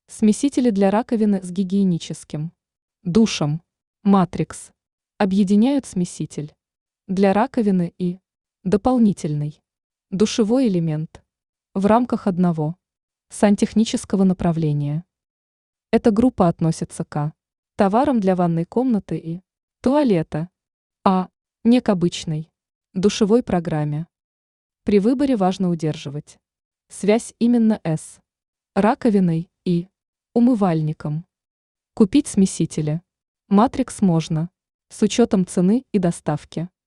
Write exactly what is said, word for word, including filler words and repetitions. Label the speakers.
Speaker 1: Смесители для раковины с гигиеническим душем Matrix объединяют смеситель для раковины и дополнительный душевой элемент в рамках одного сантехнического направления. Эта группа относится к товарам для ванной комнаты и туалета, а не к обычной душевой программе. При выборе важно удерживать связь именно с раковиной и умывальником. Купить смесители Matrix можно с учетом цены и доставки.